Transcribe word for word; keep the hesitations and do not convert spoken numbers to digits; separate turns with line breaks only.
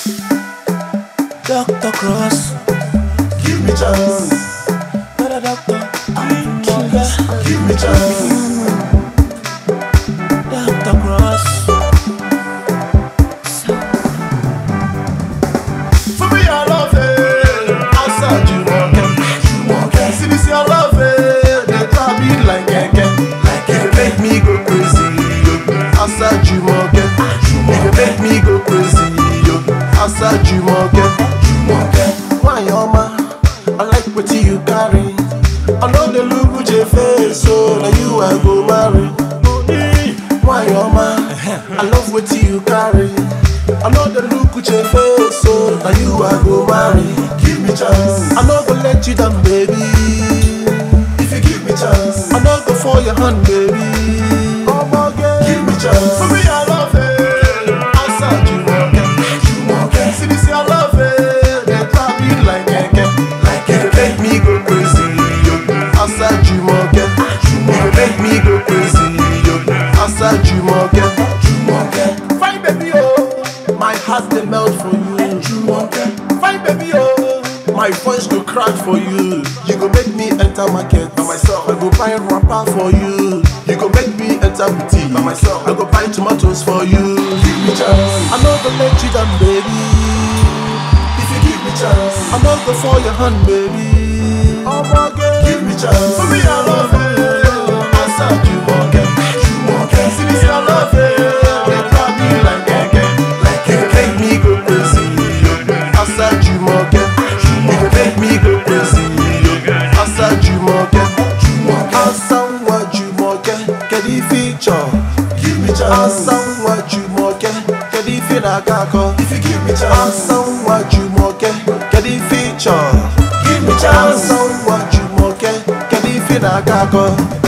Doctor Cross,
Give me chance.
better doctor.
Give me chance.
Doctor Cross.
For me, I love it. Outside you walking, you walking. See this, I love it. They try me like keke, like keke. Make me go crazy, yo. Outside you walking, you make me go crazy, yo. Outside you walking, you walking. Why, oma? I like what you carry. I know the look with your face, so now you I go marry. Why, oma? I love what you carry. I know the look with your face, so now you I go marry. Give me chance. I know go let you down, baby. If you give me chance, I know go for your hand, baby. Come again. Give me chance. For me, I love it. Outside you walking, you walking. See this, I love it. They try me like keke, like keke. Make me go crazy, yo. Outside you walking, you make me go crazy, yo. Outside you walking, you walking. Fine baby, oh. My heart they melt for you. Fine baby, oh. My voice go crack for you. You go make me enter market by myself. I go buy wrapper for you. You go make me enter boutique by myself. I go buy tomatoes for you. Give me chance. I know go let you down, baby. If you give me chance, I know go for your hand, baby. Oh my God. Give me chance. For me, I love it. Outside you walking, you walking. See this, I love it. They try me like keke, like keke. Make me go crazy, yo. Outside you walking, you make me go crazy, yo. Outside you walking, outside what you walking, get the feature. Give me chance. Outside what you walking, get the feature. If you give me chance, outside what you walking, get the feature. Give me chance. Outside what you walking, get the feature.